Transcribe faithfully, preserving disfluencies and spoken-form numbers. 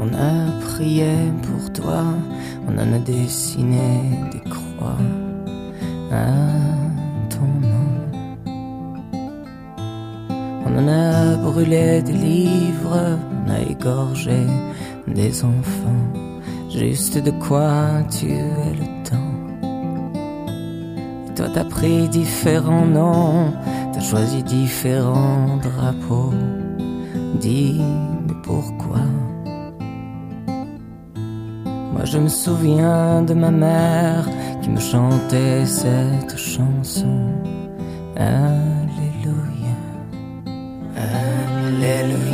On a prié pour toi, on en a dessiné des croix à ton nom. On en a brûlé des livres, on a égorgé des enfants, juste de quoi tuer le temps. Et toi t'as pris différents noms, t'as choisi différents drapeaux. Dis, mais pourquoi? Moi je me souviens de ma mère qui me chantait cette chanson. Alléluia, Alléluia.